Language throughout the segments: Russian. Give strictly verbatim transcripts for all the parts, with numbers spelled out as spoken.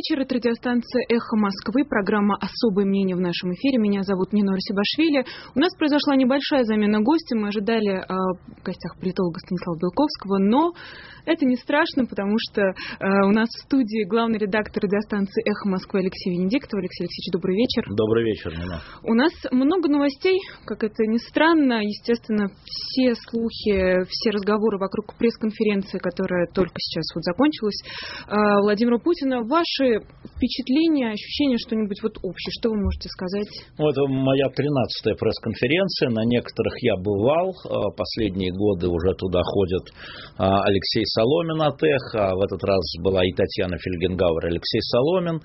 вечер. Это радиостанция «Эхо Москвы», программа «Особое мнение» в нашем эфире. Меня зовут Нина Русибашвили. У нас произошла небольшая замена гостя. Мы ожидали э, в гостях политолога Станислава Белковского, но это не страшно, потому что э, у нас в студии главный редактор радиостанции «Эхо Москвы» Алексей Венедиктов. Алексей Алексеевич, добрый вечер. Добрый вечер, Нина. У нас много новостей, как это ни странно. Естественно, все слухи, все разговоры вокруг пресс-конференции, которая только сейчас вот закончилась, э, Владимира Путина. Ваши впечатления, ощущения, что-нибудь вот общее, что вы можете сказать? Ну, это моя тринадцатая пресс-конференция, на некоторых я бывал, последние годы уже туда ходят Алексей Соломин от «Эхо», в этот раз была и Татьяна Фельгенгауэр, и Алексей Соломин.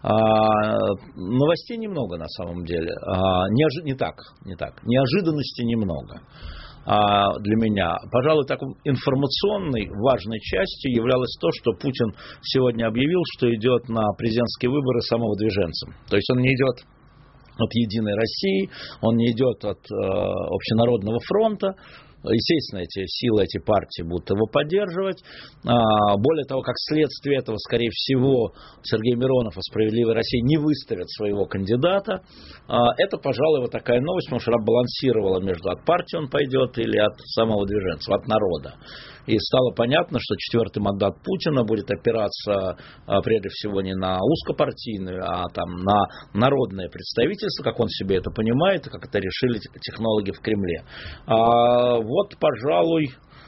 Новостей немного на самом деле, Неожи... не так, не так, неожиданностей немного. Для меня, пожалуй, такой информационной важной частью являлось то, что Путин сегодня объявил, что идет на президентские выборы самовыдвиженцем. То есть он не идет от «Единой России», он не идет от э, Общенародного фронта. Естественно, эти силы, эти партии будут его поддерживать. Более того, как следствие этого, скорее всего, Сергей Миронов из «Справедливой России» не выставит своего кандидата. Это, пожалуй, вот такая новость, потому что она балансировала между от партии он пойдет или от самого движенца, от народа. И стало понятно, что четвертый мандат Путина будет опираться прежде всего не на узкопартийную, а там на народное представительство, как он себе это понимает, и как это решили технологи в Кремле. Вот, пожалуй,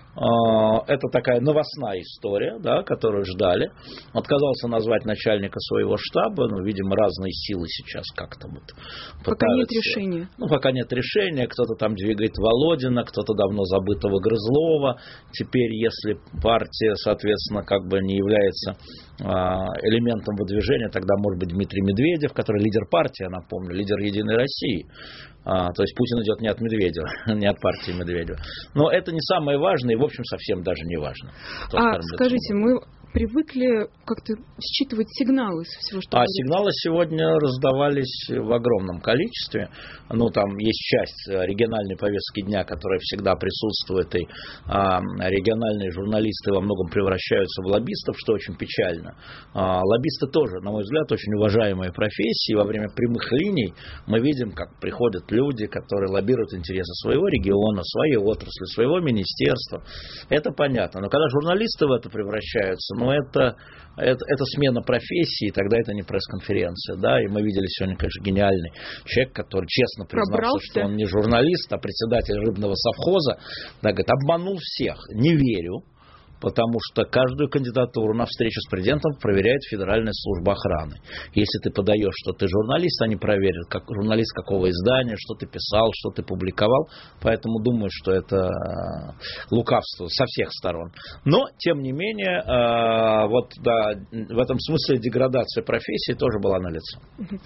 это такая новостная история, да, которую ждали. Отказался назвать начальника своего штаба. Ну, видимо, разные силы сейчас как-то вот пытаются. Пока нет решения. Ну, пока нет решения. Кто-то там двигает Володина, кто-то давно забытого Грызлова. Теперь, если партия, соответственно, как бы не является элементом выдвижения, тогда может быть Дмитрий Медведев, который лидер партии, я напомню, лидер «Единой России». А, то есть Путин идет не от Медведева, не от партии Медведева. Но это не самое важное и, в общем, совсем даже не важно. А скажите, мы привыкли как-то считывать сигналы из всего, что А будет. Сигналы сегодня раздавались в огромном количестве. Ну, там есть часть региональной повестки дня, которая всегда присутствует, и а, региональные журналисты во многом превращаются в лоббистов, что очень печально. А, лоббисты тоже, на мой взгляд, очень уважаемая профессия. Во время прямых линий мы видим, как приходят люди, которые лоббируют интересы своего региона, своей отрасли, своего министерства. Это понятно. Но когда журналисты в это превращаются, ну, это, это, это смена профессии, тогда это не пресс-конференция. Да? И мы видели сегодня, конечно, гениальный человек, который честно признался, Пробрался. что он не журналист, а председатель рыбного совхоза. Да, говорит, обманул всех. Не верю. Потому что каждую кандидатуру на встречу с президентом проверяет Федеральная служба охраны. Если ты подаешь, что ты журналист, они проверят, как, журналист какого издания, что ты писал, что ты публиковал. Поэтому думаю, что это лукавство со всех сторон. Но, тем не менее, вот, да, в этом смысле деградация профессии тоже была налицо.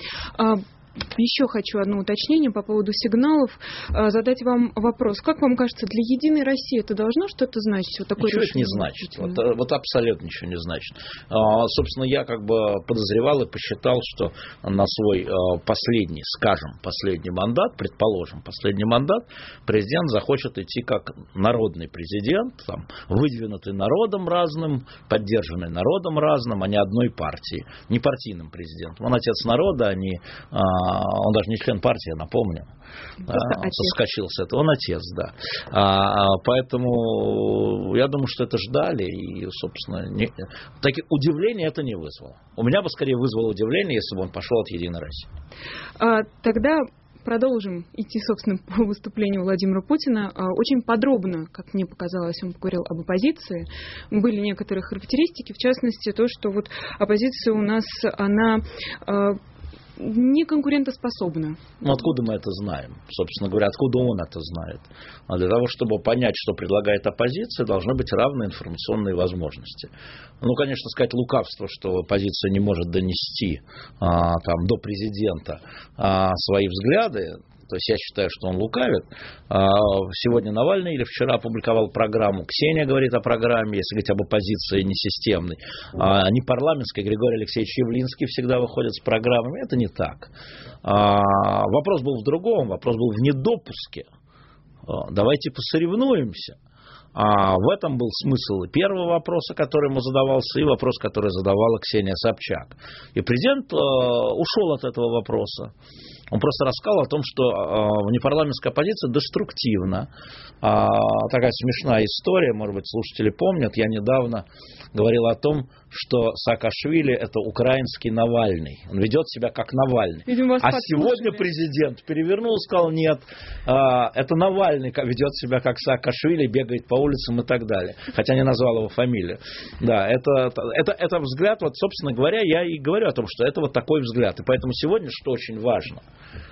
Еще хочу одно уточнение по поводу сигналов. Задать вам вопрос. Как вам кажется, для «Единой России» это должно что-то значить? Вот такое ничего это не решение? значит. Вот, вот абсолютно ничего не значит. А, собственно, я как бы подозревал и посчитал, что на свой а, последний, скажем, последний мандат, предположим, последний мандат, президент захочет идти как народный президент, там, выдвинутый народом разным, поддержанный народом разным, а не одной партией, не партийным президентом. Он отец народа, а не... Он даже не член партии, я напомню. Да, он соскочил с этого. Он отец, да. А, поэтому я думаю, что это ждали. И, собственно, не, таки, удивления это не вызвало. У меня бы скорее вызвало удивление, если бы он пошел от «Единой России». А, тогда продолжим идти, собственно, по выступлению Владимира Путина. Очень подробно, как мне показалось, он говорил об оппозиции. Были некоторые характеристики, в частности, то, что вот оппозиция у нас, она... не конкурентоспособна. Ну, откуда мы это знаем? Собственно говоря, откуда он это знает? А для того, чтобы понять, что предлагает оппозиция, должны быть равные информационные возможности. Ну, конечно, сказать лукавство, что оппозиция не может донести а, там, до президента а, свои взгляды. То есть я считаю, что он лукавит. Сегодня Навальный или вчера опубликовал программу. Ксения говорит о программе, если говорить об оппозиции несистемной. Не парламентской. Григорий Алексеевич Явлинский всегда выходит с программами. Это не так. Вопрос был в другом. Вопрос был в недопуске. Давайте посоревнуемся. А в этом был смысл и первого вопроса, который ему задавался, и вопрос, который задавала Ксения Собчак. И президент э, ушел от этого вопроса. Он просто рассказал о том, что э, внепарламентская оппозиция деструктивна. А, такая смешная история, может быть, слушатели помнят. Я недавно говорил о том, что Саакашвили – это украинский Навальный. Он ведет себя как Навальный. Видимо, а сегодня президент перевернул и сказал, нет, э, это Навальный ведет себя как Саакашвили, бегает по улицам и так далее. Хотя не назвал его фамилию. Да, это, это, это взгляд, вот, собственно говоря, я и говорю о том, что это вот такой взгляд. И поэтому сегодня, что очень важно,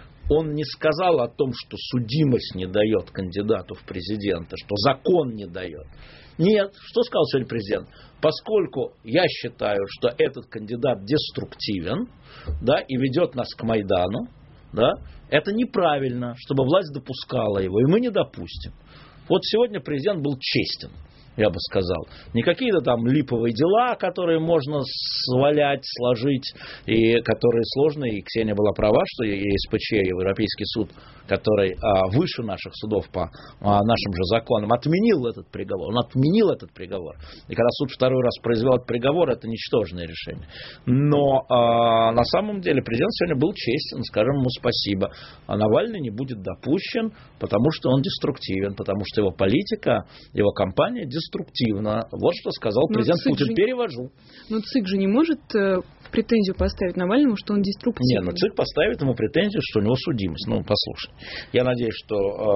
он не сказал о том, что судимость не дает кандидату в президенты, что закон не дает. Нет, что сказал сегодня президент? Поскольку я считаю, что этот кандидат деструктивен, да, и ведет нас к Майдану, да, это неправильно, чтобы власть допускала его, и мы не допустим. Вот сегодня президент был честен, я бы сказал. Не какие-то там липовые дела, которые можно свалять, сложить, и которые сложные. И Ксения была права, что и СПЧ, и Европейский суд, который а, выше наших судов по а, нашим же законам, отменил этот приговор. Он отменил этот приговор. И когда суд второй раз произвел этот приговор, это ничтожное решение. Но а, на самом деле президент сегодня был честен, скажем ему спасибо. А Навальный не будет допущен, потому что он деструктивен, потому что его политика, его кампания деструктивна. Деструктивно. Вот что сказал президент Путин. Перевожу. Но ЦИК же не может э, претензию поставить Навальному, что он деструктивный. Нет, но ЦИК поставит ему претензию, что у него судимость. Ну, послушай. Я надеюсь, что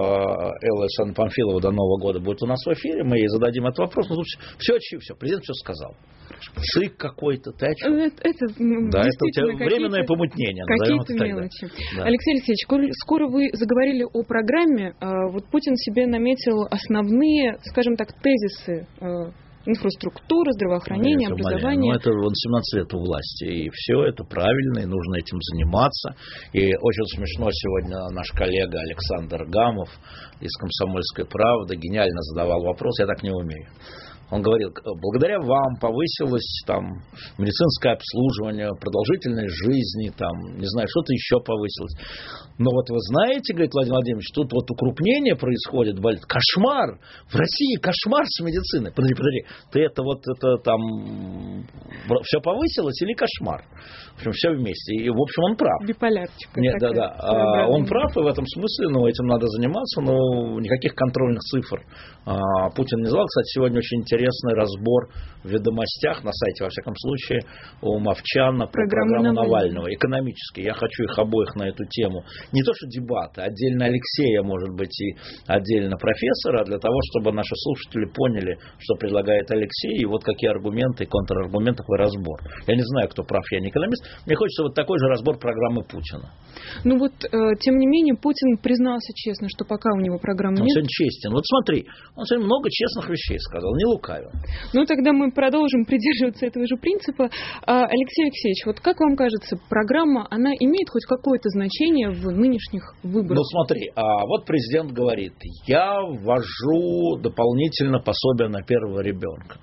э, Элла Александровна Памфилова до Нового года будет у нас в эфире. Мы ей зададим этот вопрос. Но тут все, все, все. Президент все сказал. ЦИК какой-то, ты о чем? Это, это, да, это у тебя временное помутнение. Какие-то мелочи. Да. Алексей Алексеевич, скоро вы заговорили о программе. Вот Путин себе наметил основные, скажем так, тезисы: инфраструктура, здравоохранение, ну, образование. Ну, это он семнадцать лет у власти, и все это правильно, и нужно этим заниматься. И очень смешно сегодня наш коллега Александр Гамов из «Комсомольской правды» гениально задавал вопрос, я так не умею. Он говорил, благодаря вам повысилось там медицинское обслуживание, продолжительность жизни, там, не знаю, что-то еще повысилось. Но вот вы знаете, говорит Владимир Владимирович, тут вот укрупнение происходит, болит. Кошмар! В России кошмар с медициной. Подожди, подожди, ты это вот, это там, все повысилось или кошмар? В общем, все вместе. И, в общем, он прав. Биполярчик. Нет, да, да. А, он прав, и в этом смысле, ну, этим надо заниматься, но никаких контрольных цифр а, Путин не знал. Кстати, сегодня очень интересно. Интересный разбор в «Ведомостях», на сайте, во всяком случае, у Мовчана про программу, программу Навального. Экономически. Я хочу их обоих на эту тему. Не то, что дебаты, отдельно Алексея, может быть, и отдельно профессора, для того, чтобы наши слушатели поняли, что предлагает Алексей, и вот какие аргументы и контраргументы и разбор. Я не знаю, кто прав, я не экономист. Мне хочется вот такой же разбор программы Путина. Ну вот, э, тем не менее, Путин признался честно, что пока у него программы он нет. Он сегодня честен. Вот смотри, он сегодня много честных вещей сказал, не лукавил. Ну, тогда мы продолжим придерживаться этого же принципа. Алексей Алексеевич, вот как вам кажется, программа, она имеет хоть какое-то значение в нынешних выборах? Ну, смотри, а вот президент говорит, я ввожу дополнительно пособие на первого ребенка.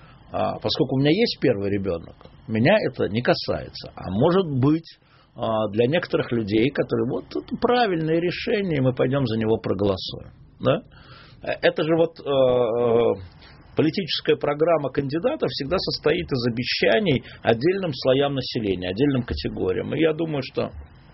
А, поскольку у меня есть первый ребенок, меня это не касается. А может быть, для некоторых людей, которые, вот это правильное решение, мы пойдем за него проголосуем. Да? Это же вот... Политическая программа кандидатов всегда состоит из обещаний отдельным слоям населения, отдельным категориям. И я думаю, что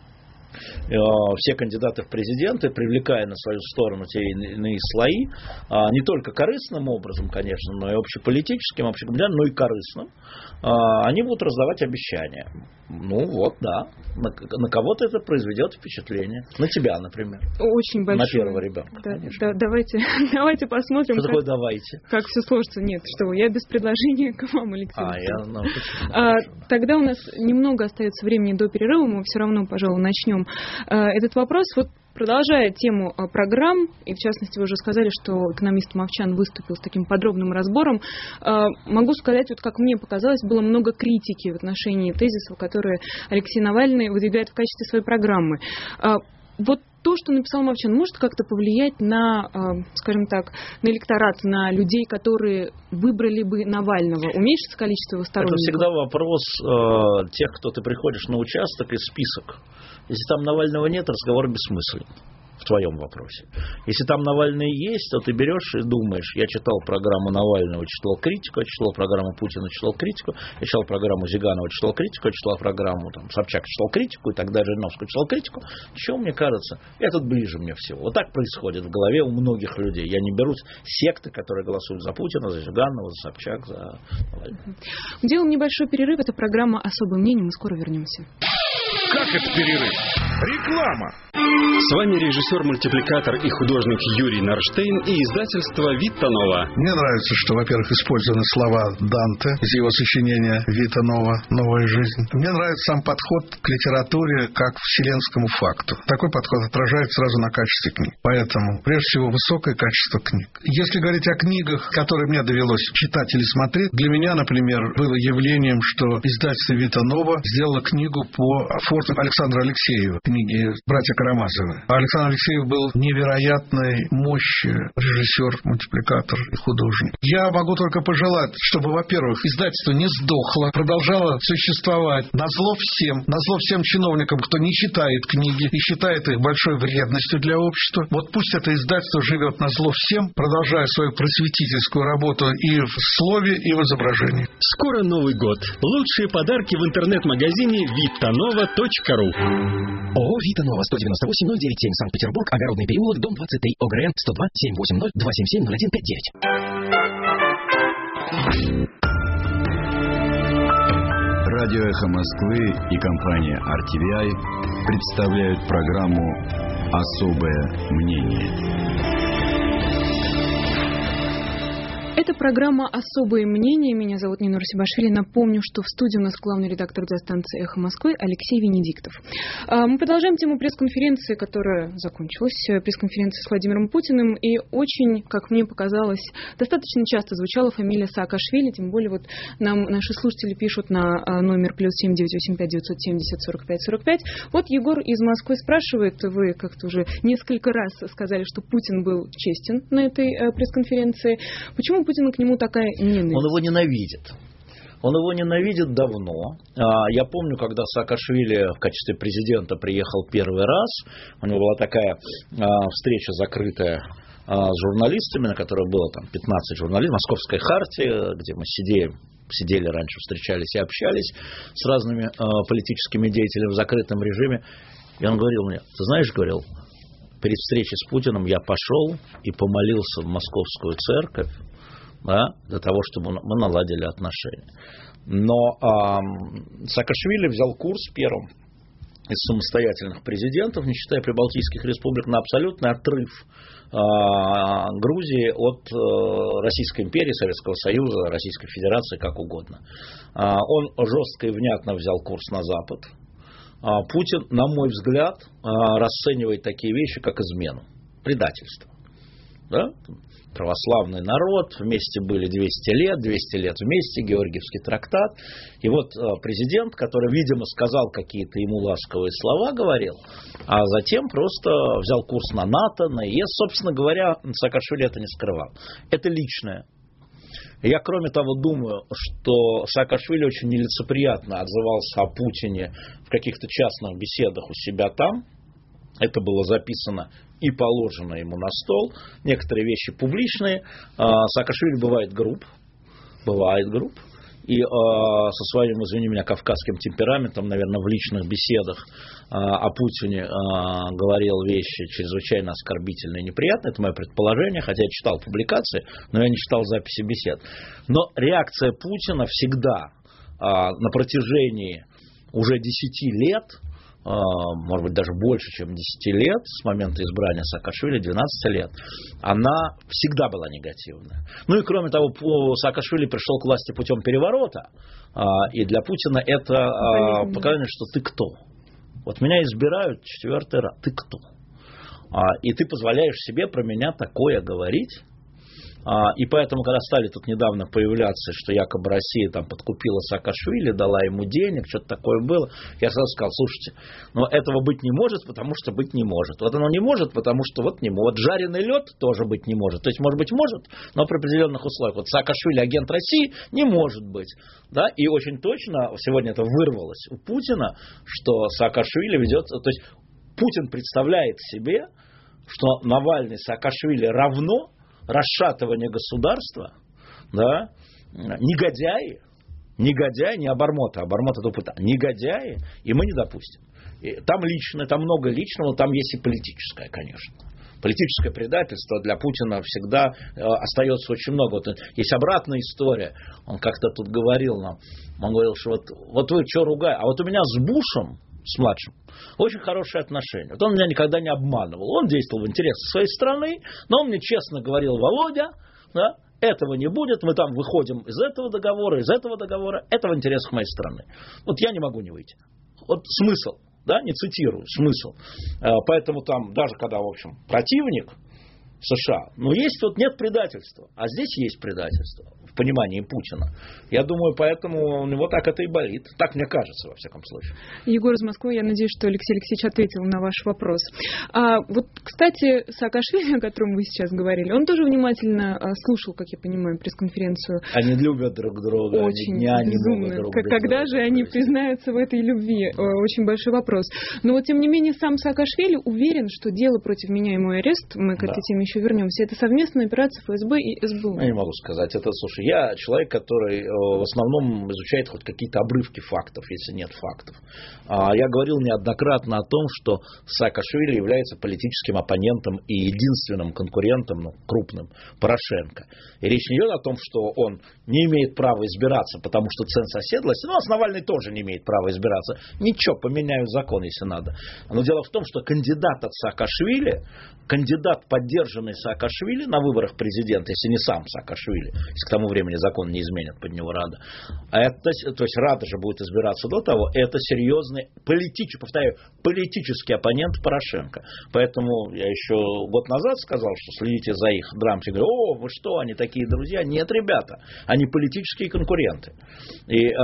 все кандидаты в президенты, привлекая на свою сторону те или иные слои, не только корыстным образом, конечно, но и общеполитическим, общекоммунальным, но и корыстным, они будут раздавать обещания. Ну вот, да. На, на кого-то это произведет впечатление. На тебя, например. Очень большое. На первого ребенка, да, да, давайте, давайте посмотрим. Что как, такое давайте? Как все сложится. Нет, что я без предложения к вам, Алексей. А, я, ну, почему, а, тогда у нас немного остается времени до перерыва. Мы все равно, пожалуй, начнем а, этот вопрос. Вот продолжая тему программ, и в частности вы уже сказали, что экономист Мовчан выступил с таким подробным разбором, могу сказать, вот как мне показалось, было много критики в отношении тезисов, которые Алексей Навальный выдвигает в качестве своей программы. Вот то, что написал Мовчан, может как-то повлиять на, скажем так, на электорат, на людей, которые выбрали бы Навального? Уменьшится количество его сторонников? Это всегда вопрос э, тех, кто ты приходишь на участок, и список. Если там Навального нет, разговор бессмыслен. В твоем вопросе. Если там Навальный есть, то ты берешь и думаешь, я читал программу Навального, читал критику, я читал программу Путина, читал критику, я читал программу Зиганова, читал критику, я читал программу там, Собчак, читал критику, и тогда Жириновского читал критику. Чего мне кажется? Этот ближе мне всего. Вот так происходит в голове у многих людей. Я не берусь секты, которые голосуют за Путина, за Зиганова, за Собчак, за Навального. Делаем небольшой перерыв. Это программа «Особое мнение». Мы скоро вернемся. Как это перерыв? Реклама! С вами режиссер-мультипликатор и художник Юрий Нарштейн и издательство Вита Нова. Мне нравится, что, во-первых, использованы слова Данте из его сочинения «Вита Нова. Новая жизнь». Мне нравится сам подход к литературе как к вселенскому факту. Такой подход отражает сразу на качестве книг. Поэтому, прежде всего, высокое качество книг. Если говорить о книгах, которые мне довелось читать или смотреть, для меня, например, было явлением, что издательство Вита Нова сделало книгу по форту Александра Алексеева, книги «Братья Карамазовы». Александр Алексеев был невероятной мощи режиссер, мультипликатор и художник. Я могу только пожелать, чтобы, во-первых, издательство не сдохло, продолжало существовать назло всем, назло всем чиновникам, кто не читает книги и считает их большой вредностью для общества. Вот пусть это издательство живет назло всем, продолжая свою просветительскую работу и в слове, и в изображении. Скоро Новый год. Лучшие подарки в интернет-магазине витанова точка ру. ООО «Вита Нова», сто девяносто восемь ноль девять семь, Санкт-Петербург, Огородный переулок, дом двадцать три, ОГРН сто два семь восемь ноль два семь семь ноль один пять девять. Радио «Эхо Москвы» и компания ар ти ви ай представляют программу «Особое мнение». Это программа «Особые мнения». Меня зовут Нина Русибашвили. Напомню, что в студии у нас главный редактор радиостанции «Эхо Москвы» Алексей Венедиктов. Мы продолжаем тему пресс-конференции, которая закончилась, пресс-конференции с Владимиром Путиным. И очень, как мне показалось, достаточно часто звучала фамилия Саакашвили. Тем более вот нам наши слушатели пишут на номер плюс семь девять восемь пять девятьсот семьдесят сорок пять сорок пять. Вот Егор из Москвы спрашивает, вы как-то уже несколько раз сказали, что Путин был честен на этой пресс-конференции. Почему Путина к нему такая ненависть? Он его ненавидит. Он его ненавидит давно. Я помню, когда Саакашвили в качестве президента приехал первый раз, у него была такая встреча закрытая с журналистами, на которой было там пятнадцать журналистов, Московской хартии, где мы сидели, сидели раньше, встречались и общались с разными политическими деятелями в закрытом режиме. И он говорил мне, ты знаешь, говорил, перед встречей с Путиным я пошел и помолился в Московскую церковь, да, для того, чтобы мы наладили отношения. Но а, Саакашвили взял курс первым из самостоятельных президентов, не считая прибалтийских республик, на абсолютный отрыв а, Грузии от а, Российской империи, Советского Союза, Российской Федерации, как угодно. А, он жестко и внятно взял курс на Запад. А, Путин, на мой взгляд, а, расценивает такие вещи, как измену, предательство. Да? Православный народ, вместе были двести лет, двести лет вместе, Георгиевский трактат. И вот президент, который, видимо, сказал какие-то ему ласковые слова, говорил, а затем просто взял курс на НАТО, на ЕС. Собственно говоря, Саакашвили это не скрывал. Это личное. Я, кроме того, думаю, что Саакашвили очень нелицеприятно отзывался о Путине в каких-то частных беседах у себя там. Это было записано и положено ему на стол. Некоторые вещи публичные. Саакашвили бывает груб. Бывает груб. И со своим, извини меня, кавказским темпераментом, наверное, в личных беседах о Путине говорил вещи чрезвычайно оскорбительные и неприятные. Это мое предположение, хотя я читал публикации, но я не читал записи бесед. Но реакция Путина всегда на протяжении уже десяти лет, может быть, даже больше, чем десять лет, с момента избрания Саакашвили, двенадцать лет, она всегда была негативная. Ну и кроме того, Саакашвили пришел к власти путем переворота, и для Путина это показание, что ты кто? Вот меня избирают четвертый раз, ты кто? И ты позволяешь себе про меня такое говорить? И поэтому, когда стали тут недавно появляться, что якобы Россия там подкупила Саакашвили, дала ему денег, что-то такое было, я сразу сказал, слушайте, но этого быть не может, потому что быть не может. Вот оно не может, потому что вот не может. Вот жареный лед тоже быть не может. То есть, может быть, может, но при определенных условиях. Вот Саакашвили агент России не может быть. Да? И очень точно сегодня это вырвалось у Путина, что Саакашвили ведет... То есть, Путин представляет себе, что Навальный, Саакашвили равно расшатывание государства, да, негодяи, негодяи, не обормоты, обормоты тупота, негодяи, и мы не допустим. И там личное, там много личного, там есть и политическое, конечно. Политическое предательство для Путина всегда э, остается очень много. Вот, есть обратная история. Он как-то тут говорил нам, он говорил, что вот, вот вы что ругаете, а вот у меня с Бушем, с младшим, очень хорошие отношения. Вот он меня никогда не обманывал. Он действовал в интересах своей страны, но он мне честно говорил: Володя, да, этого не будет, мы там выходим из этого договора, из этого договора, это в интересах моей страны. Вот я не могу не выйти. Вот смысл. Да, не цитирую, смысл. Поэтому там, даже когда, в общем, противник США, но есть вот нет предательства, а здесь есть предательство в понимании Путина. Я думаю, поэтому у него так это и болит. Так мне кажется, во всяком случае. Егор из Москвы, я надеюсь, что Алексей Алексеевич ответил на ваш вопрос. А, вот, кстати, Саакашвили, о котором вы сейчас говорили, он тоже внимательно а, слушал, как я понимаю, пресс-конференцию. Они любят друг друга. Очень они безумно. Друг как, когда же они признаются в этой любви? Очень большой вопрос. Но вот, тем не менее, сам Саакашвили уверен, что дело против меня и мой арест, мы к да. этой теме еще вернемся, это совместная операция эф эс бэ и эс бэ у. Я не могу сказать. Это, слушай, я человек, который в основном изучает хоть какие-то обрывки фактов, если нет фактов. Я говорил неоднократно о том, что Саакашвили является политическим оппонентом и единственным конкурентом, ну, крупным, Порошенко. И речь не идет о том, что он не имеет права избираться, потому что ценз оседлости. Ну, а Навальный тоже не имеет права избираться. Ничего, поменяют закон, если надо. Но дело в том, что кандидат от Саакашвили, кандидат, поддержанный Саакашвили на выборах президента, если не сам Саакашвили, если к тому времени закон не изменят под него Рада, это, то есть Рада же будет избираться до того, это серьезный политический, повторяю, политический оппонент Порошенко. Поэтому я еще год назад сказал, что следите за их драмой. Говорю: о, вы что, они такие друзья? Нет, ребята, они политические конкуренты. И э,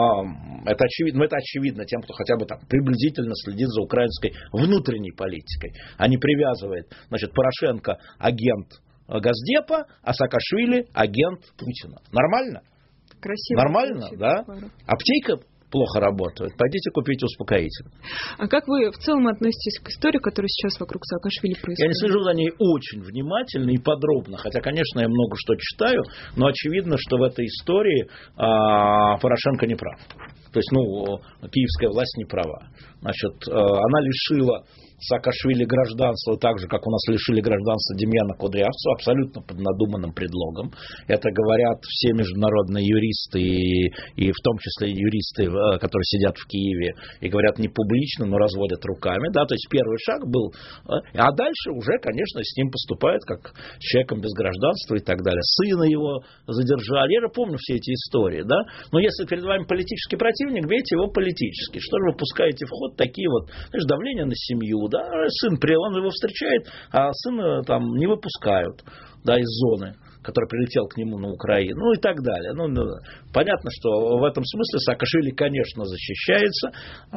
это очевидно, ну, это очевидно тем, кто хотя бы так приблизительно следит за украинской внутренней политикой, а не привязывает, значит, Порошенко агент Госдепа, а Саакашвили агент Путина. Нормально? Красиво. Нормально, да? Пара. Аптека плохо работает. Пойдите купите успокоительное. А как вы в целом относитесь к истории, которая сейчас вокруг Саакашвили происходит? Я не слежу за ней очень внимательно и подробно, хотя, конечно, я много что читаю, но очевидно, что в этой истории а, Порошенко не прав. То есть, ну, киевская власть не права. Значит, она лишила Саакашвили гражданства, так же, как у нас лишили гражданства Демьяна Кудрявцева, абсолютно под надуманным предлогом. Это говорят все международные юристы, и, и в том числе юристы, которые сидят в Киеве, и говорят не публично, но разводят руками. Да? То есть первый шаг был. А дальше уже, конечно, с ним поступают как с человеком без гражданства и так далее. Сына его задержали. Я же помню все эти истории. Да? Но если перед вами политический противник, бейте его политически. Что же вы пускаете в ход такие вот, знаешь, давление на семью, да, сын, он его встречает, а сына там не выпускают, да, из зоны, который прилетел к нему на Украину, ну и так далее. Ну, ну, понятно, что в этом смысле Саакашвили, конечно, защищается,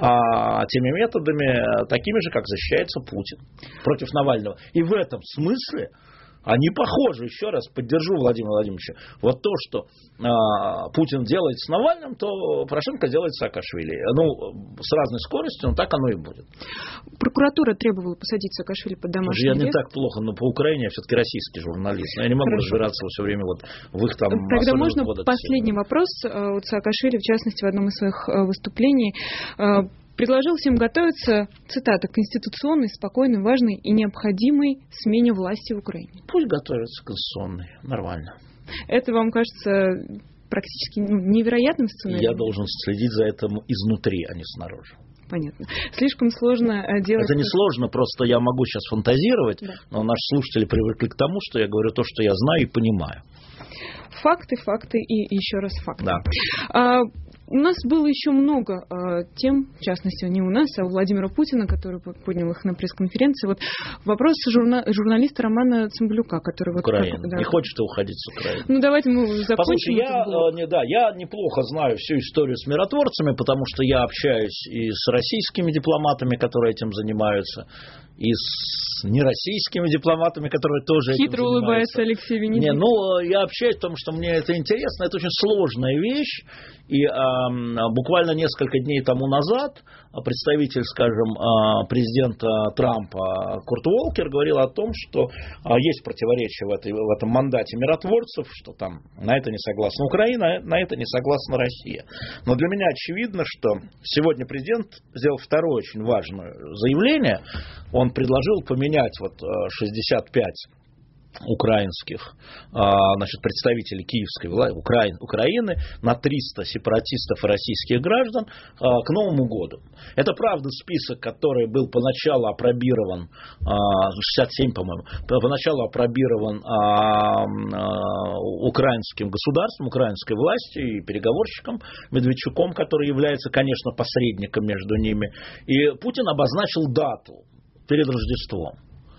а теми методами, такими же, как защищается Путин против Навального. И в этом смысле они похожи, еще раз поддержу Владимира Владимировича. Вот то, что э, Путин делает с Навальным, то Порошенко делает с Саакашвили. Ну, с разной скоростью, но так оно и будет. Прокуратура требовала посадить Саакашвили под домашний арест. Я не так плохо, но по Украине я все-таки российский журналист. Я не могу Хорошо. разбираться все время вот в их там... Тогда можно кодексе. Последний вопрос. Вот Саакашвили, в частности, в одном из своих выступлений предложил всем готовиться, цитата, к конституционной, спокойной, важной и необходимой смене власти в Украине. Пусть готовятся к конституционной. Нормально. Это вам кажется практически невероятным сценарием? Я должен следить за этим изнутри, а не снаружи. Понятно. Слишком сложно делать... Это не сложно, просто я могу сейчас фантазировать, да. Но наши слушатели привыкли к тому, что я говорю то, что я знаю и понимаю. Факты, факты и еще раз факты. Да. А, у нас было еще много а, тем, в частности, не у нас, а у Владимира Путина, который поднял их на пресс-конференции. Вот вопрос журна... журналиста Романа Цымбалюка, который... Вот, Украина. Как, да. Не хочет уходить с Украины. Ну, давайте мы закончим. Послушай, я, не, да, я неплохо знаю всю историю с миротворцами, потому что я общаюсь и с российскими дипломатами, которые этим занимаются, и с нероссийскими дипломатами, которые тоже этим Хитро улыбается Алексей Венедиктов. Не, ну, я общаюсь, потому что мне это интересно. Это очень сложная вещь. И э, буквально несколько дней тому назад представитель, скажем, э, президента Трампа Курт Уолкер говорил о том, что э, есть противоречия в, этой, в этом мандате миротворцев, что там на это не согласна Украина, на это не согласна Россия. Но для меня очевидно, что сегодня президент сделал второе очень важное заявление. Он предложил поменять вот шестьдесят пять украинских, значит, представителей киевской власти, Украины на триста сепаратистов и российских граждан к Новому году. Это, правда, список, который был поначалу опробирован, шестьдесят семь, по-моему, поначалу опробирован украинским государством, украинской властью и переговорщиком Медведчуком, который является, конечно, посредником между ними. И Путин обозначил дату перед Рождеством,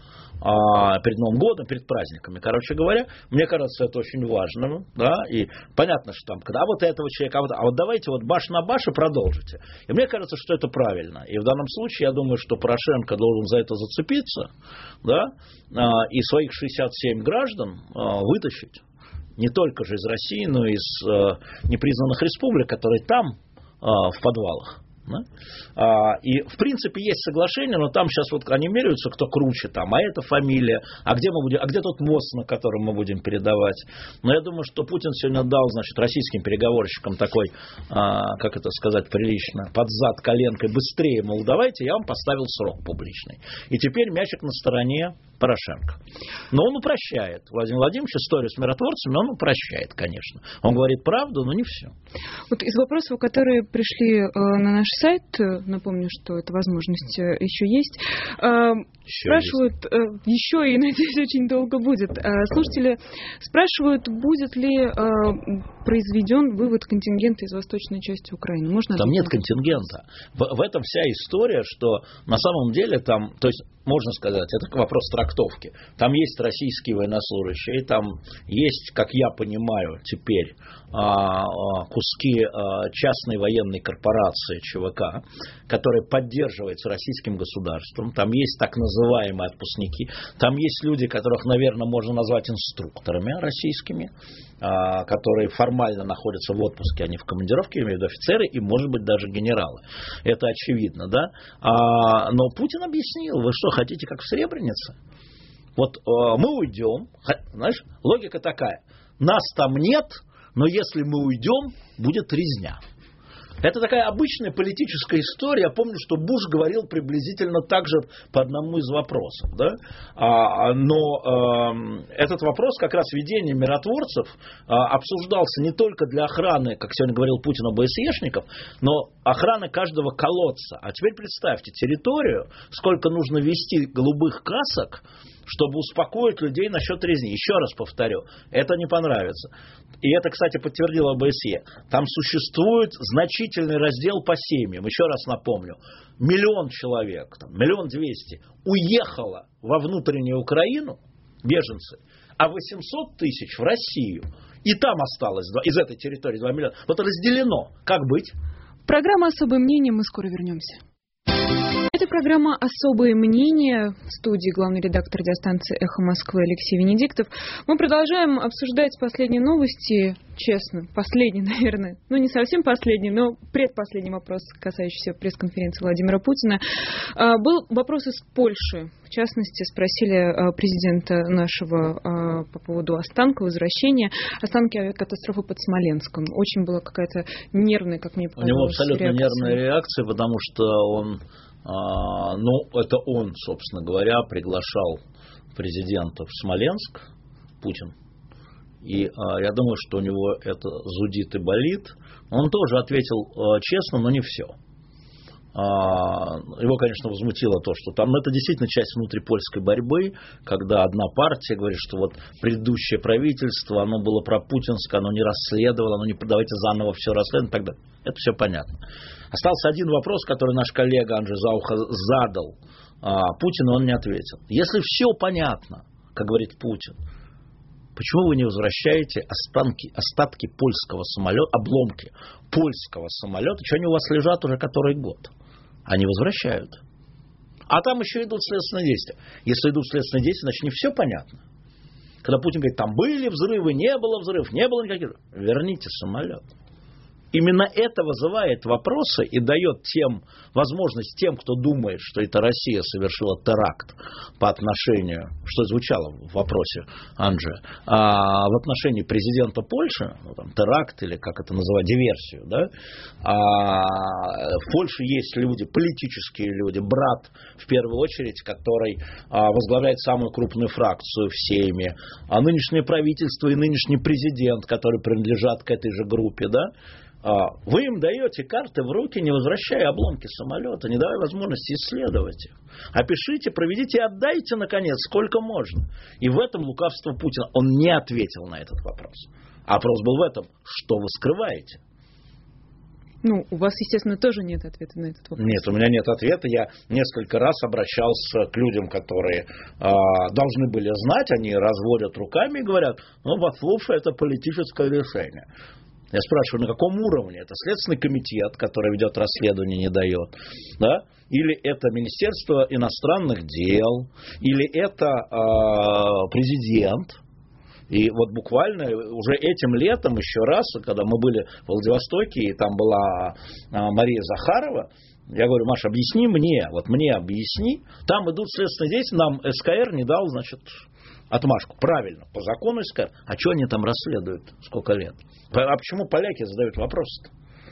перед Новым годом, перед праздниками. Короче говоря, мне кажется, это очень важно. Да? И понятно, что там, когда вот этого человека, а вот, а вот давайте вот баш на баш и продолжите. И мне кажется, что это правильно. И в данном случае, я думаю, что Порошенко должен за это зацепиться, да? И своих шестьдесят семь граждан вытащить. Не только же из России, но и из непризнанных республик, которые там в подвалах. Да? А, и в принципе есть соглашение, но там сейчас вот они меряются, кто круче, там, а эта фамилия, а где мы будем, а где тот мост, на котором мы будем передавать. Но я думаю, что Путин сегодня дал, значит, российским переговорщикам такой, а, как это сказать прилично, под зад коленкой, быстрее, мол, давайте, я вам поставил срок публичный. И теперь мячик на стороне Порошенко. Но он упрощает. Владимир Владимирович историю с миротворцами он упрощает, конечно. Он говорит правду, но не все. Вот из вопросов, которые пришли э, на наш сайт, напомню, что эта возможность э, еще есть, э, еще спрашивают, есть. Э, еще и, надеюсь, очень долго будет. Э, слушатели спрашивают, будет ли э, произведен вывод контингента из восточной части Украины. Можно там нет контингента. В, в этом вся история, что на самом деле там, то есть можно сказать, это вопрос трактовки. Там есть российские военнослужащие, там есть, как я понимаю теперь, куски частной военной корпорации ЧВК, которая поддерживается российским государством. Там есть так называемые отпускники. Там есть люди, которых, наверное, можно назвать инструкторами российскими, которые формально находятся в отпуске, они в командировке, имею в виду офицеры и, может быть, даже генералы. Это очевидно, да? Но Путин объяснил, вы что, хотите как в Сребренице? Вот мы уйдем, знаешь, логика такая, нас там нет, но если мы уйдем, будет резня. Это такая обычная политическая история. Я помню, что Буш говорил приблизительно так же по одному из вопросов. Да? А, но э, этот вопрос, как раз ведения миротворцев, э, обсуждался не только для охраны, как сегодня говорил Путин, ОБСЕшников, но охраны каждого колодца. А теперь представьте территорию, сколько нужно ввести голубых касок, чтобы успокоить людей насчет резни. Еще раз повторю, это не понравится. И это, кстати, подтвердила ОБСЕ. Там существует значительный раздел по семьям. Еще раз напомню, миллион человек, там, миллион двести уехало во внутреннюю Украину, беженцы, а восемьсот тысяч в Россию. И там осталось из этой территории два миллиона. Вот разделено. Как быть? Программа «Особое мнение». Мы скоро вернемся. Это программа «Особые мнения». В студии главный редактор радиостанции «Эхо Москвы» Алексей Венедиктов. Мы продолжаем обсуждать последние новости. Честно, последний, наверное. Ну, не совсем последний, но предпоследний вопрос, касающийся пресс-конференции Владимира Путина. Был вопрос из Польши. В частности, спросили президента нашего по поводу останка, возвращения. Останки авиакатастрофы под Смоленском. Очень была какая-то нервная, как мне показалось, у него абсолютно реакция. нервная реакция, потому что он... Ну, это он, собственно говоря, приглашал президента в Смоленск, Путин. И я думаю, что у него это зудит и болит. Он тоже ответил честно, но не все. Его, конечно, возмутило то, что там это действительно часть внутрипольской борьбы, когда одна партия говорит, что вот предыдущее правительство, оно было пропутинское, оно не расследовало, оно не давайте заново все расследовать и так далее. Это все понятно. Остался один вопрос, который наш коллега Анджей Зауха задал Путину, он не ответил. Если все понятно, как говорит Путин, почему вы не возвращаете останки, остатки польского самолета, обломки польского самолета, что они у вас лежат уже который год? Они возвращают. А там еще идут следственные действия. Если идут следственные действия, значит, не все понятно. Когда Путин говорит, там были взрывы, не было взрывов, не было никаких... Верните самолет. Именно это вызывает вопросы и дает тем возможность тем, кто думает, что это Россия совершила теракт по отношению, что звучало в вопросе Анджея, а в отношении президента Польши, ну, там, теракт или как это называть, диверсию, да, а в Польше есть люди, политические люди, брат в первую очередь, который а, возглавляет самую крупную фракцию в Сейме, а нынешнее правительство и нынешний президент, которые принадлежат к этой же группе, да. Вы им даете карты в руки, не возвращая обломки самолета, не давая возможности исследовать их. Опишите, проведите и отдайте, наконец, сколько можно. И в этом лукавство Путина. Он не ответил на этот вопрос. А вопрос был в этом, что вы скрываете? Ну, у вас, естественно, тоже нет ответа на этот вопрос. Нет, у меня нет ответа. Я несколько раз обращался к людям, которые э, должны были знать, они разводят руками и говорят, ну, послушай, это политическое решение. Я спрашиваю, на каком уровне? Это Следственный комитет, который ведет расследование, не дает. Да? Или это Министерство иностранных дел, или это э, президент. И вот буквально уже этим летом еще раз, когда мы были в Владивостоке, и там была э, Мария Захарова, я говорю, Маша, объясни мне, вот мне объясни. Там идут следственные действия, нам СКР не дал, значит... отмашку. Правильно, по закону СКР. А что они там расследуют? Сколько лет? А почему поляки задают вопрос-то?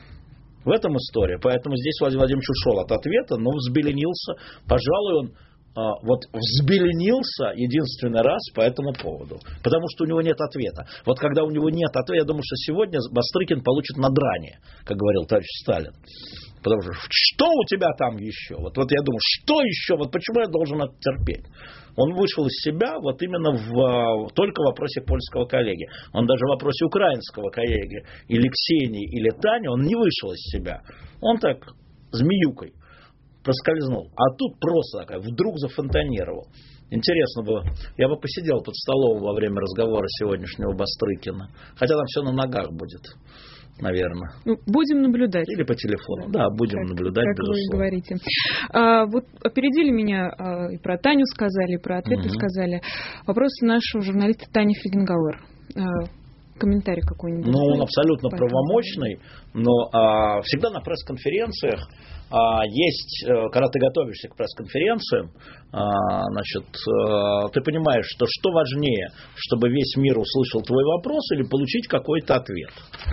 В этом история. Поэтому здесь Владимир Владимирович ушел от ответа, но взбеленился. Пожалуй, он а, вот взбеленился единственный раз по этому поводу. Потому что у него нет ответа. Вот когда у него нет ответа, я думаю, что сегодня Бастрыкин получит надрание, как говорил товарищ Сталин. Потому что что у тебя там еще? Вот, вот я думаю, что еще? Вот почему я должен это терпеть? Он вышел из себя вот именно в, только в вопросе польского коллеги. Он даже в вопросе украинского коллеги, или Ксении, или Тани, он не вышел из себя. Он так змеюкой проскользнул. А тут просто такая, вдруг зафонтанировал. Интересно было, я бы посидел под столом во время разговора сегодняшнего Бастрыкина. Хотя там все на ногах будет. Наверное. Ну, будем наблюдать. Или по телефону. Да, будем как, наблюдать, как безусловно. Вы говорите. А, вот опередили меня, а, и про Таню сказали, и про ответы угу. сказали. Вопрос нашего журналиста Тани Фельгенгауэр. А, комментарий какой-нибудь? Ну, он абсолютно Поэтому... правомочный, но а, всегда на пресс-конференциях а, есть, когда ты готовишься к пресс-конференциям, а, значит, а, ты понимаешь, что что важнее, чтобы весь мир услышал твой вопрос или получить какой-то ответ.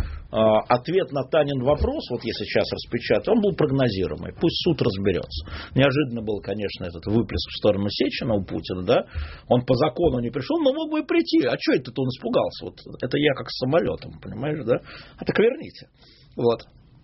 Ответ на Танин вопрос, вот если сейчас распечатать, он был прогнозируемый. Пусть суд разберется. Неожиданно был, конечно, этот выплеск в сторону Сечина у Путина, да. Он по закону не пришел, но мог бы и прийти. А что это-то он испугался? Вот это я как с самолетом, понимаешь, да? А так верните. Вот.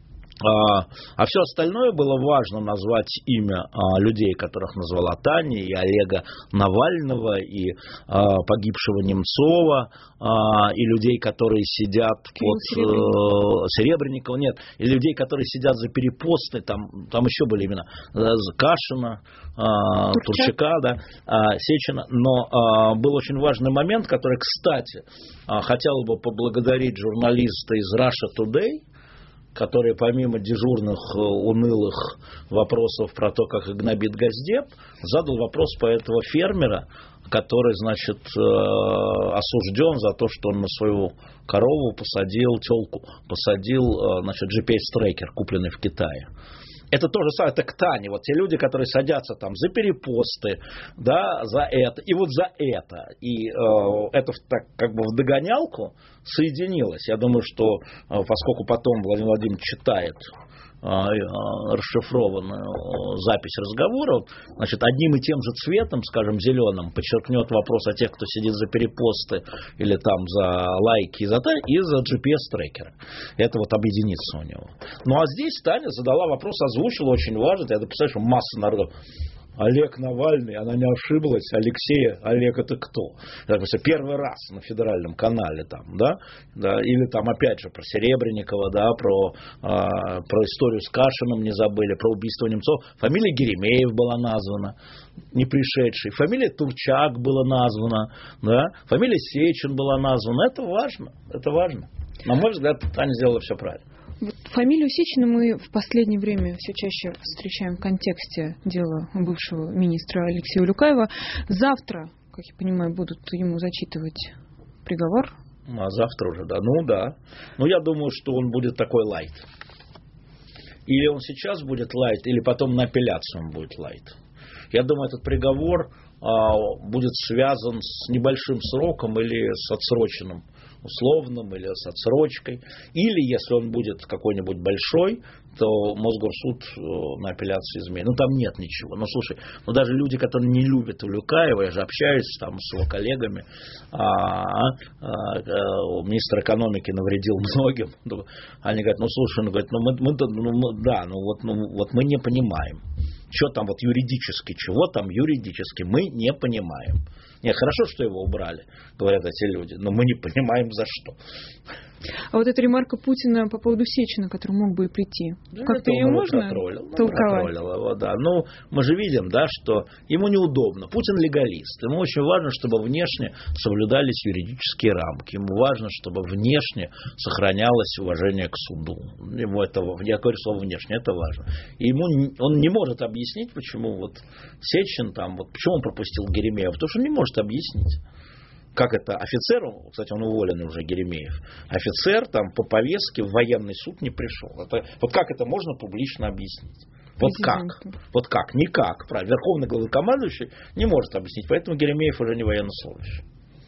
А, а все остальное было важно назвать имя а, людей, которых назвала Таня, и Олега Навального, и а, погибшего Немцова, а, и людей, которые сидят под Серебренникова. Серебренникова, нет, и людей, которые сидят за перепосты, там, там еще были имена Кашина, а, Турчака, да, а, Сечина, но а, был очень важный момент, который, кстати, а, хотел бы поблагодарить журналиста из Russia Today, который помимо дежурных унылых вопросов про то, как их гнобит Госдеп, задал вопрос по этого фермера, который, значит, осужден за то, что он на свою корову посадил, телку, посадил, значит, джи пи эс-трекер, купленный в Китае. Это то же самое, это к Тане. Вот те люди, которые садятся там за перепосты, да, за это, и вот за это. И э, это так как бы в догонялку соединилось. Я думаю, что э, поскольку потом Владимир Владимирович читает э, э, расшифрованную запись разговора, значит, одним и тем же цветом, скажем, зеленым, подчеркнет вопрос о тех, кто сидит за перепосты или там за лайки и за, и за джи пи эс-трекеры. Это вот объединится у него. Ну а здесь Таня задала вопрос, озвучила, очень важно. Я представляю, что масса народу. Олег Навальный, она не ошиблась. Алексей, Олег это кто? Это первый раз на федеральном канале там, да? Да, или там опять же про Серебренникова, да, про, э, про историю с Кашиным не забыли, про убийство Немцов. Фамилия Геремеев была названа, не пришедший. Фамилия Турчак была названа, да? Фамилия Сечин была названа. Это важно, это важно. На мой взгляд, Таня сделала все правильно. Вот фамилию Сечина мы в последнее время все чаще встречаем в контексте дела бывшего министра Алексея Улюкаева. Завтра, как я понимаю, будут ему зачитывать приговор. А завтра уже, да. Ну да. Но я думаю, что он будет такой лайт. Или он сейчас будет лайт, или потом на апелляцию он будет лайт. Я думаю, этот приговор а, будет связан с небольшим сроком или с отсроченным условным, или с отсрочкой. Или, если он будет какой-нибудь большой, то Мосгорсуд на апелляцию изменит. Ну, там нет ничего. Ну, слушай, ну, даже люди, которые не любят Улюкаева, я же общаюсь там с его коллегами, а, а, а, министр экономики навредил многим. Они говорят, ну, слушай, ну, говорят, ну, мы, мы, ну, мы, да, ну вот, ну, вот мы не понимаем. Что там вот юридически, чего там юридически, мы не понимаем. Нет, хорошо, что его убрали, говорят эти люди, но мы не понимаем, за что. А вот эта ремарка Путина по поводу Сечина, который мог бы и прийти, да, как-то ее можно толковать? Его, да. Ну, мы же видим, да, что ему неудобно. Путин легалист. Ему очень важно, чтобы внешне соблюдались юридические рамки. Ему важно, чтобы внешне сохранялось уважение к суду. Ему это, я говорю слово внешне, это важно. И ему, он не может объяснить, почему вот Сечин там, вот, почему он пропустил Геремеева, потому что он не может объяснить. Как это офицер, кстати, он уволен уже, Геремеев, офицер там по повестке в военный суд не пришел. Это, вот как это можно публично объяснить? Вот как? Вот как? Никак. Правильно. Верховный главнокомандующий не может объяснить, поэтому Геремеев уже не военнослужащий.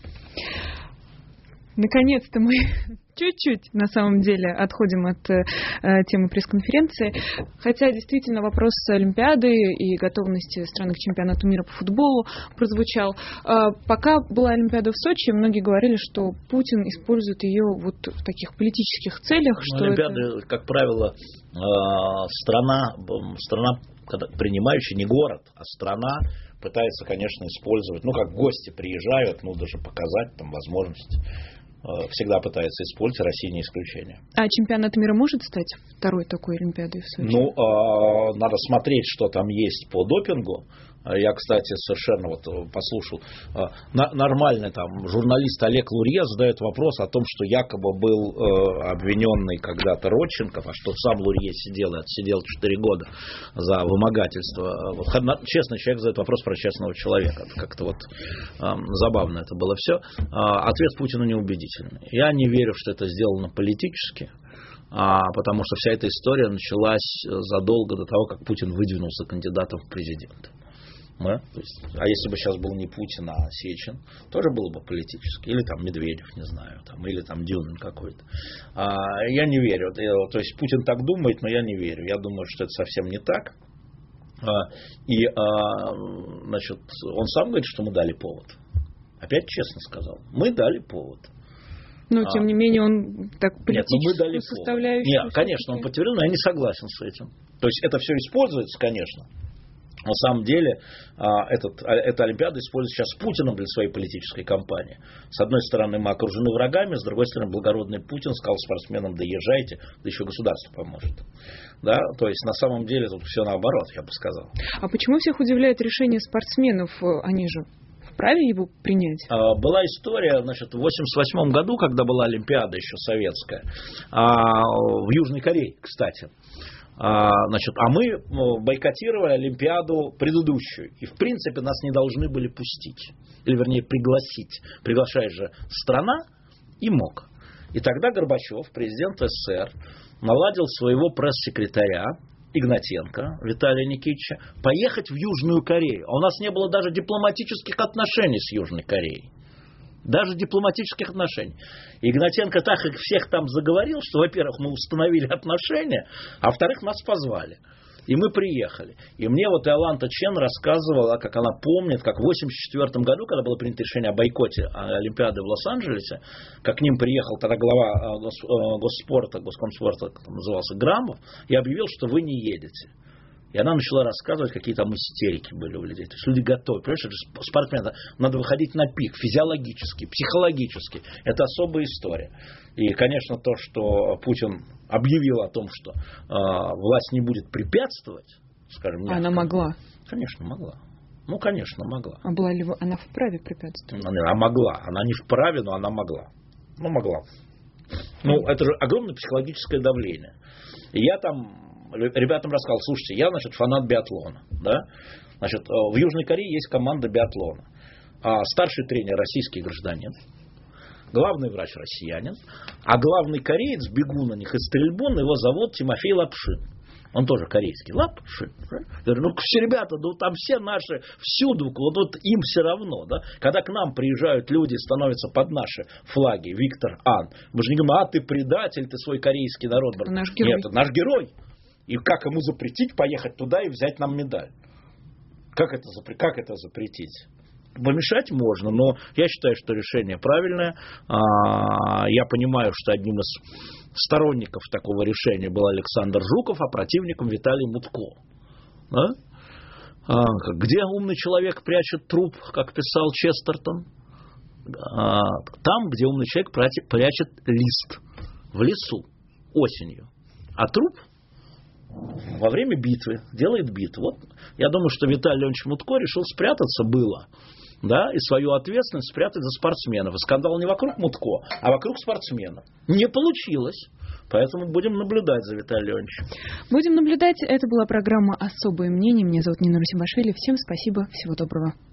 Наконец-то мы чуть-чуть, на самом деле, отходим от э, темы пресс-конференции. Хотя, действительно, вопрос Олимпиады и готовности страны к чемпионату мира по футболу прозвучал. Э, пока была Олимпиада в Сочи, многие говорили, что Путин использует ее вот в таких политических целях. Ну, что Олимпиады, это... как правило, э, страна, страна принимающая, не город, а страна пытается, конечно, использовать, ну, как гости приезжают, ну, даже показать там возможности. Всегда пытается использовать, Россия не исключение. А чемпионат мира может стать второй такой Олимпиадой в Сочи? Ну, э, надо смотреть, что там есть по допингу. Я, кстати, совершенно вот послушал, э, на, нормальный там журналист Олег Лурье задает вопрос о том, что якобы был э, обвиненный когда-то Родченков, а что сам Лурье сидел и отсидел четыре года за вымогательство. Вот, честно, человек задает вопрос про честного человека. Как-то вот э, забавно это было все. Э, ответ Путину неубедительный. Я не верю, что это сделано политически. А, потому что вся эта история началась задолго до того, как Путин выдвинулся кандидатом в президенты. Да? То есть, а если бы сейчас был не Путин, а Сечин, тоже было бы политически. Или там Медведев, не знаю, там, или там Дюмин какой-то. А, я не верю. То есть Путин так думает, но я не верю. Я думаю, что это совсем не так. А, и а, значит, он сам говорит, что мы дали повод. Опять честно сказал. Мы дали повод. Но, тем не менее, он так политическую Нет, составляющую... Нет, конечно, он подтвердил, но я не согласен с этим. То есть, это все используется, конечно. На самом деле, этот, эта Олимпиада используется сейчас Путиным для своей политической кампании. С одной стороны, мы окружены врагами, с другой стороны, благородный Путин сказал спортсменам: да езжайте, да еще государство поможет. Да? То есть, на самом деле, тут все наоборот, я бы сказал. А почему всех удивляет решение спортсменов? Они же вправе его принять? Была история, значит, в восемьдесят восьмом году, когда была Олимпиада еще советская, в Южной Корее, кстати. Значит, а мы бойкотировали Олимпиаду предыдущую. И, в принципе, нас не должны были пустить. Или, вернее, пригласить. Приглашает же страна, и мог. И тогда Горбачев, президент СССР, наладил своего пресс-секретаря Игнатенко Виталия Никитича поехать в Южную Корею. А у нас не было даже дипломатических отношений с Южной Кореей. Даже дипломатических отношений. Игнатенко так их всех там заговорил, что, во-первых, мы установили отношения, а во-вторых, нас позвали. И мы приехали. И мне вот Иоланта Чен рассказывала, как она помнит, как в восемьдесят четвёртом году, когда было принято решение о бойкоте Олимпиады в Лос-Анджелесе, как к ним приехал тогда глава Госспорта, Госкомспорта, назывался Грамов, и объявил, что вы не едете. И она начала рассказывать, какие там истерики были у людей. То есть люди готовы. Понимаешь, спортсмены, надо выходить на пик физиологически, психологически. Это особая история. И, конечно, то, что Путин объявил о том, что э, власть не будет препятствовать, скажем, мягко. Она могла. Конечно, могла. Ну, конечно, могла. А была ли она вправе препятствовать? Она, она могла. Она не вправе, но она могла. Ну, могла. Ну, это же огромное психологическое давление. И я там ребятам рассказал, слушайте, я, значит, фанат биатлона, да? Значит, в Южной Корее есть команда биатлона. А старший тренер российский гражданин, главный врач россиянин, а главный кореец, бегун на них из стрельбун, его зовут Тимофей Лапшин. Он тоже корейский. Лапшин. Я говорю, ну все ребята, ну там все наши, всюду, вот, вот им все равно, да. Когда к нам приезжают люди, становятся под наши флаги, Виктор Ан, мы же не говорим, а ты предатель, ты свой корейский народ. Это наш герой. Нет, это наш герой. И как ему запретить поехать туда и взять нам медаль? Как это, запре- как это запретить? Помешать можно, но я считаю, что решение правильное. Я понимаю, что одним из сторонников такого решения был Александр Жуков, а противником Виталий Мутко. Да? Где умный человек прячет труп, как писал Честертон? Там, где умный человек прячет лист, в лесу, осенью. А труп во время битвы делает битву. Вот, я думаю, что Виталий Леонидович Мутко решил спрятаться было, да, и свою ответственность спрятать за спортсменов. И скандал не вокруг Мутко, а вокруг спортсменов. Не получилось. Поэтому будем наблюдать за Виталием Леонидовичем. Будем наблюдать. Это была программа «Особое мнение». Меня зовут Нина Русибашвили. Всем спасибо. Всего доброго.